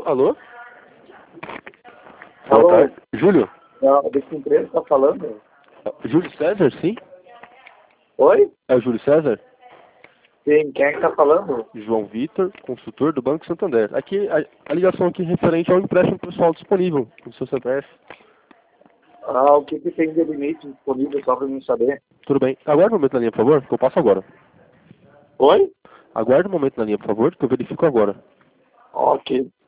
Alô? Alô? Boa tarde. Júlio? Desse empresa tá falando? Júlio César, sim? Oi? É o Júlio César? Sim, quem é que tá falando? João Vitor, consultor do Banco Santander. Aqui, a ligação aqui referente ao empréstimo pessoal disponível no seu CPF. O que tem de limite disponível só pra mim saber? Tudo bem. Aguarde um momento na linha, por favor, que eu passo agora. Oi? Aguarde um momento na linha, por favor, que eu verifico agora. Ok.